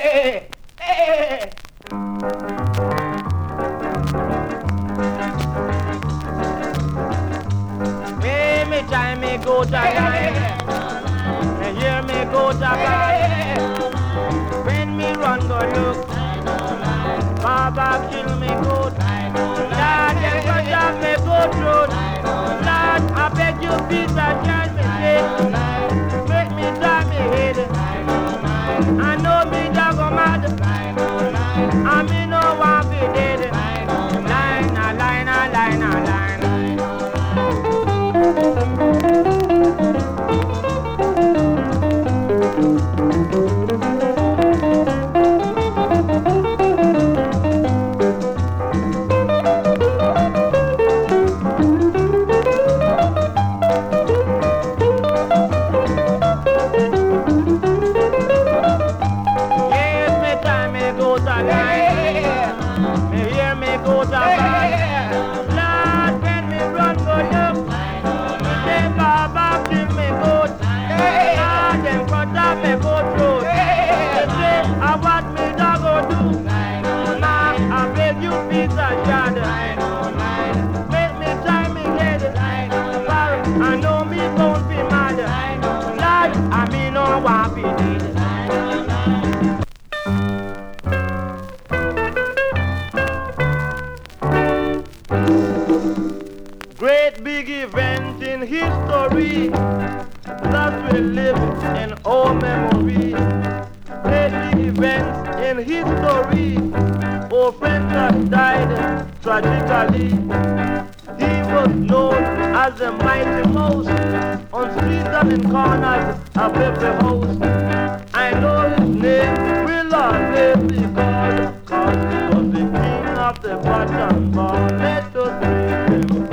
Me time me go to line, and hear me go to line. When me run go look, Baba kill me good. Lord, them go jam me go through. Lord, I beg you please adjust me shit. Make me tie me head. I know me dog go mad. I me no want be dead. Line, a line, a line, a line. Great big event in history that will live in our memory. Great big events in history. Our friend has died tragically. He was known as the mighty mouse on streets and in corners of every house. I know his name will always be called, cause he was the king of the bottom bar. Let us praise him.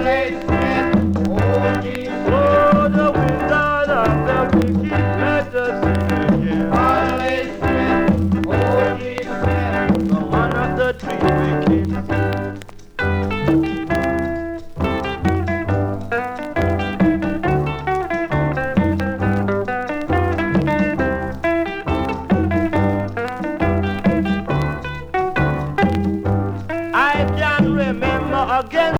Oh, the wizard of the wicked, let us sing again. The one of the three wicked. I can remember again